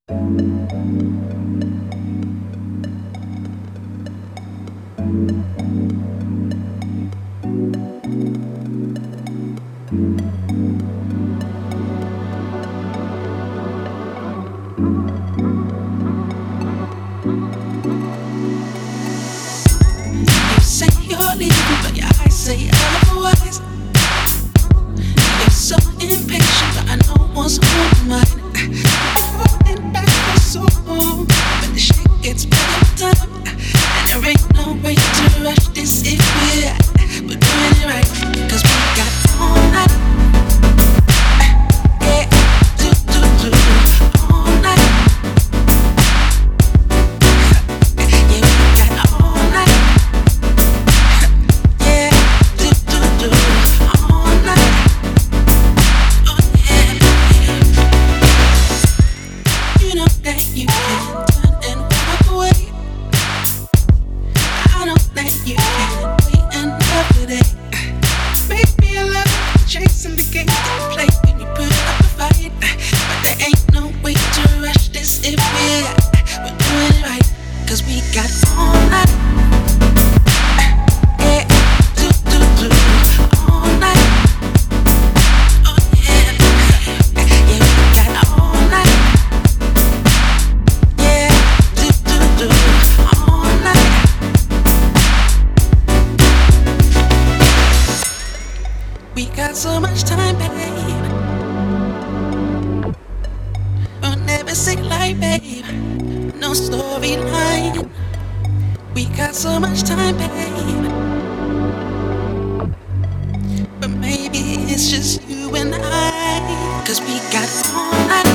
You say you're leaving, but your eyes say otherwise. You're so impatient, but I know what's on your mind. Holding back for so long, but the shit gets better with time. And there ain't no way to rush this if we're doing it right. 'Cause we got all night. Yeah, all night. Yeah, we got all night. Yeah, all night. Oh yeah, you know that you can turn and walk away. I know that you can wait another day. Maybe I love chasing the game to play when you put up a fight. But there ain't no way to rush this if we're doing it right. 'Cause we got all night. Yeah, all night. Oh yeah, yeah, we got all night. Yeah, all night. We got so much time, babe. We'll never say lie, babe. No storyline. We got so much time, babe. But maybe it's just you and I. 'Cause we got all night.